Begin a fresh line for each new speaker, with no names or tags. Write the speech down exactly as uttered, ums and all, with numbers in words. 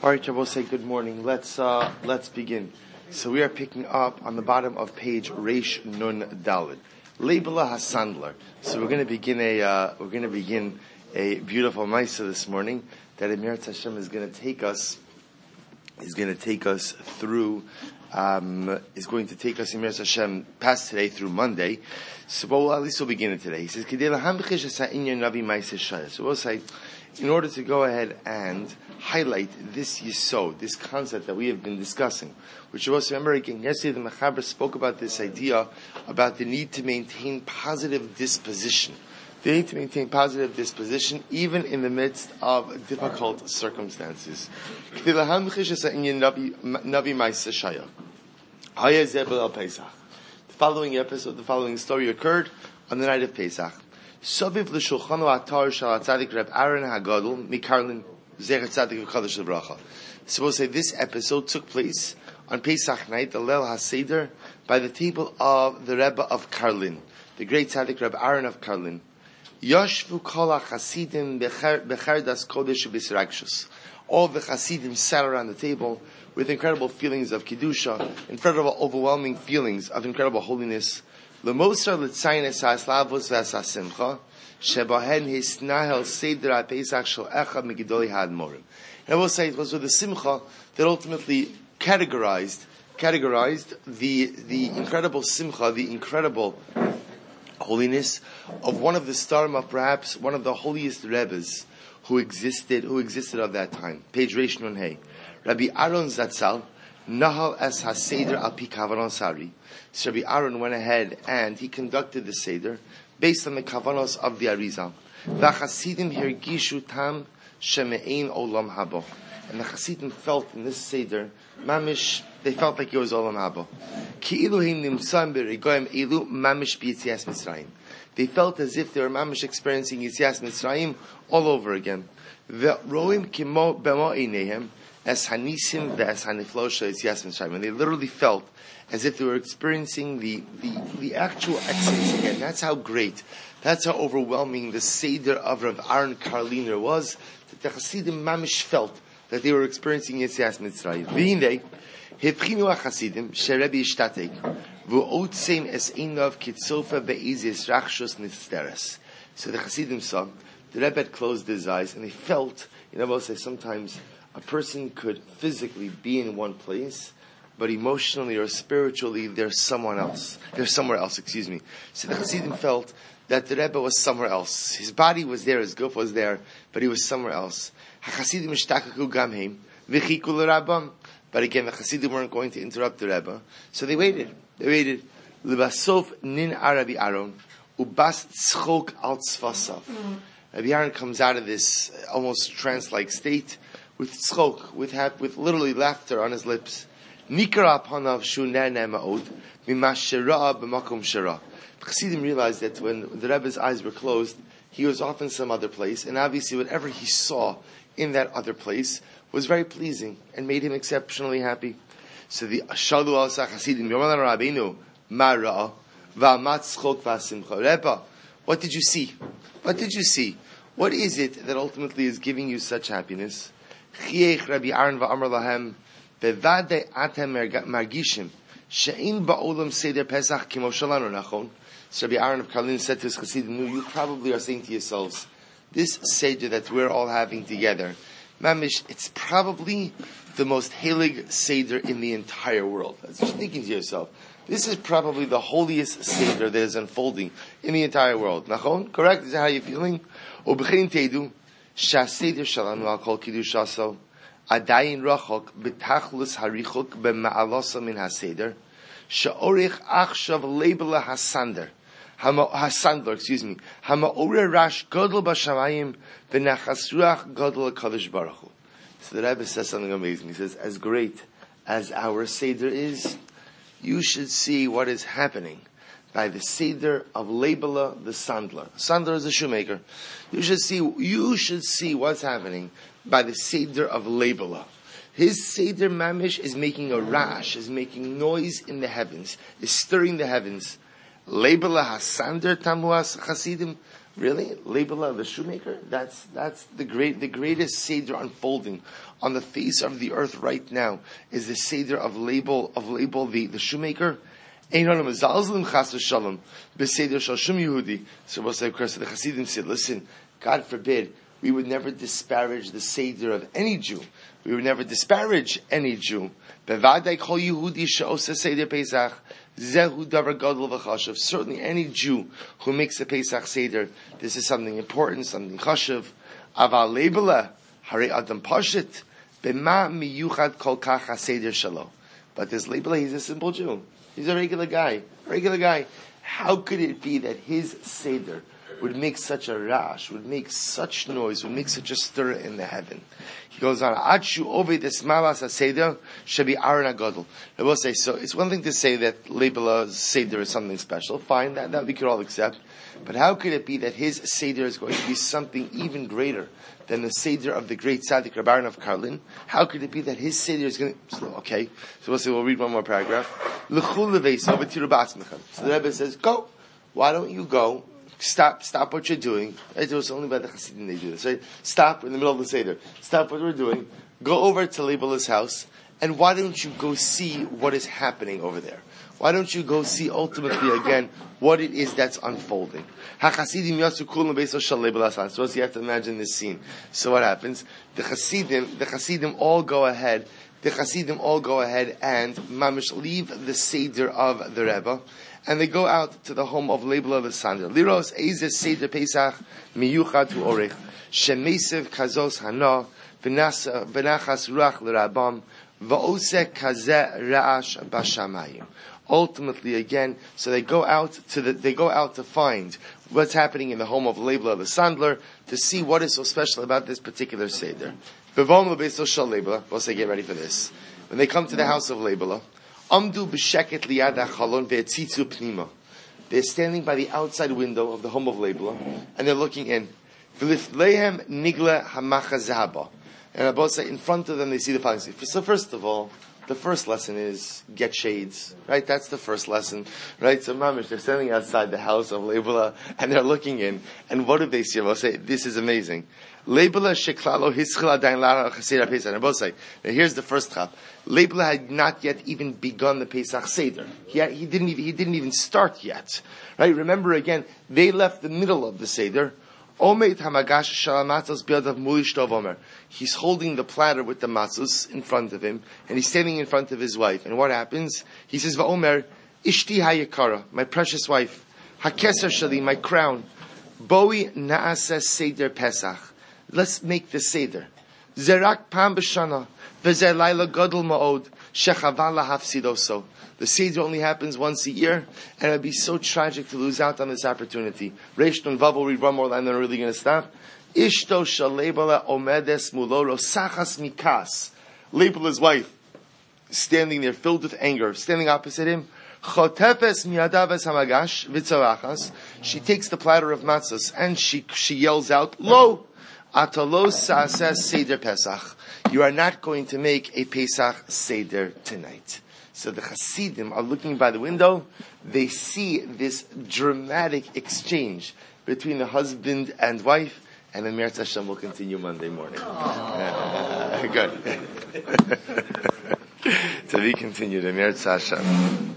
All right, Shabbos, say good morning. Let's uh, let's begin. So we are picking up on the bottom of page Reish Nun Daled. Leibela Hasandler. So we're going to begin a uh, we're going to begin a beautiful Maisa this morning that Emirat Hashem is going to take us is going to take us through. Um, is going to take us Emirat Hashem past today through Monday. So well, at least we'll begin it today. He says, so we'll say, in order to go ahead and highlight this yisod, this concept that we have been discussing, which you also remember again, yesterday the Mechaber spoke about this idea about the need to maintain positive disposition. The need to maintain positive disposition even in the midst of difficult circumstances. The following episode, the following story occurred on the night of Pesach. Soviv l'shulchanu atar shal atzadik Reb Aaron Hagadol mikarlin zecher tzadik v'kadosh l'bracha. So we'll say this episode took place on Pesach night, the Leil HaSeder, by the table of the Rebbe of Karlin, the great tzaddik Reb Aaron of Karlin. Yoshvu kol ha'chasidim becherdas kodesh u'bisragshus. All the chasidim sat around the table with incredible feelings of kedusha, incredible, overwhelming feelings of incredible holiness. L'mosar l'tzayin es ha'aslavos v'es ha'simcha, shebahen hisnahel seder ha'pesach shel echad megidoli ha'admorim. And I will say it was with the simcha that ultimately categorized, categorized the, the incredible simcha, the incredible holiness of one of the starim of perhaps one of the holiest rebbes who existed, who existed of that time. Page Reish Nun Hey. Rabbi Aaron Zatzal, Nahal es HaSeder al pi kavanon sari. So Rabbi Aaron went ahead and he conducted the Seder based on the kavanos of the Arizal. V'chasidim hirgishu tam sheme'ein olam habo. And the Chasidim felt in this Seder, mamish, they felt like it was olam habo. Ki iluhim nimtzam b'regoyim ilu mamish b'yitzias Mitzrayim. They felt as if they were mamish experiencing Yitzias Mitzrayim all over again. V'roim kimo b'mo einehem es hanisim ve'es haniflosha Yitzias Mitzrayim. And they literally felt as if they were experiencing the, the, the actual exodus again. That's how great, that's how overwhelming the Seder of Rav Aaron Karliner was, that the Chasidim mamish felt that they were experiencing Yitzias Mitzrayim. V'hinei, hevchinu ha-Chasidim, she'Rebbe ishtatek, v'otzem es einav kitzofa be'izis rachshus nisteres. So the Chasidim saw, the Rebbe had closed his eyes, and they felt, you know, I will say sometimes a person could physically be in one place, but emotionally or spiritually, there's someone else. There's somewhere else, excuse me. So the Chasidim felt that the Rebbe was somewhere else. His body was there, his guf was there, but he was somewhere else. HaChasidim ishtakaku gamheim, v'chiku l'Rabbam. But again, the Chasidim weren't going to interrupt the Rebbe. So they waited. They waited. L'basof nin Rabbi Aaron, ubas tzchok al tzfasav. Rabbi Aaron comes out of this almost trance-like state with tzchok, with hap, with literally laughter on his lips. Nikra apanav shuner ma'od, mimash shera b'makom shera. The Chasidim realized that when the Rebbe's eyes were closed, he was off in some other place, and obviously whatever he saw in that other place was very pleasing and made him exceptionally happy. So the Shalu al Chasidim Yoman Rabbeinu Mara va'matzchok va'simcha. Rebbe, what did you see? What did you see? What is it that ultimately is giving you such happiness? Chiech Rabbi Aaron va'amar lahem bevadei atem margishim she'in ba'olam seder Pesach kimo shalanu nachon. So Rabbi Aaron of Karlin said to his Chasidim, you probably are saying to yourselves, this Seder that we're all having together, mamish, it's probably the most heilig Seder in the entire world. That's just thinking to yourself, this is probably the holiest Seder that is unfolding in the entire world. Nachon? Correct? Is that how you're feeling? Ubechin teidu, sha'seder shalanu al kol kidushaso, adayin rachok, betachlus harichuk, b'ma'alosa min ha'seder, sha'orich achshav leibela hasander, Hasandler, excuse me. Hamaore rash godel b'shamayim v'nachasruach godel kadosh baruch hu. So the Rebbe says something amazing. He says, as great as our Seder is, you should see what is happening by the Seder of Leibela the Sandler. Sandler is a shoemaker. You should see, you should see what's happening by the Seder of Leibela. His Seder Mamish is making a rash, is making noise in the heavens, is stirring the heavens. Leibela Hasander Tamuas Chasidim. Really? Leibela, the shoemaker? That's that's the great the greatest Seder unfolding on the face of the earth right now is the Seder of Label of Label the, the shoemaker. So we'll say, of course, the Hasidim said, listen, God forbid, we would never disparage the Seder of any Jew. We would never disparage any Jew. Certainly any Jew who makes a Pesach Seder, this is something important, something chashuv. Aval lebele, hare adam pashit, b'ma miyuchad kol kach ha-seder shalo. But this lebele, he's a simple Jew. He's a regular guy, a regular guy. How could it be that his Seder would make such a rash, would make such noise, would make such a stir in the heaven? He goes on, Adshu ove desmalas ha-seder should be Aaron HaGadol. I will say, so it's one thing to say that Leibela's Seder is something special. Fine, that, that we could all accept. But how could it be that his Seder is going to be something even greater than the Seder of the great Tzaddik Reb Aaron of Karlin? How could it be that his Seder is going to... Okay, so we'll say, we'll read one more paragraph. So the Rebbe says, go. Why don't you go? Stop, stop what you're doing. It was only by the Hasidim they do this, right? Stop in the middle of the Seder. Stop what we're doing. Go over to Leibela's house, and why don't you go see what is happening over there? Why don't you go see ultimately again what it is that's unfolding? So you have to imagine this scene. So what happens? The Hasidim, the Hasidim all go ahead. The Hasidim all go ahead and mamish leave the Seder of the Rebbe, and they go out to the home of Leibela the Sander. Liros Eizes Seder Pesach miyuchad hu orech shemesev kazos hana v'nachas ruach l'rabam v'ose kazeh ra'ash b'shamayim. Ultimately, again, so they go out to the, they go out to find what's happening in the home of Leibela the Sandler to see what is so special about this particular Seder. We'll say, get ready for this. When they come to the house of Leibela, Amdu b'sheket liyad hachalon ve'etzitzu pnima. They're standing by the outside window of the home of Leibela, and they're looking in. V'lifleihem nigle hamachazaba. And Abba say, in front of them, they see the following. So first of all, the first lesson is get shades, right? That's the first lesson, right? So mamish, they're standing outside the house of Leibela, and they're looking in, and what do they see? Abba say, this is amazing. Leibela sheklalo hischil adayin lara chaseder Pesach. And Abba say, now here's the first chap. Leibela had not yet even begun the Pesach Seder. He, had, he didn't even, he didn't even start yet, right? Remember again, they left the middle of the Seder. He's holding the platter with the matzos in front of him, and he's standing in front of his wife. And what happens? He says, "Va'omer, ishti hayakara, my precious wife, hakeser shali, my crown, boi naaseh seder Pesach. Let's make the seder. Zerak pam b'shana, v'zer laila gadol ma'od, shechaval lahafsidoso." The Seder only happens once a year, and it would be so tragic to lose out on this opportunity. Reish Nun Vav will read one more line, then we're really going to stop. Ishto shel Leibela omedes muloro sachas mikas. Leibela's wife, standing there filled with anger, standing opposite him. Chotefes miadaves hamagash vitzarachas. She takes the platter of matzahs, and she, she yells out, Lo! Atalos sa'aseh Seder Pesach. You are not going to make a Pesach Seder tonight. So the Hasidim are looking by the window. They see this dramatic exchange between the husband and wife, and then Meretz Hashem will continue Monday morning. Uh, good. To be continued, Meretz Hashem.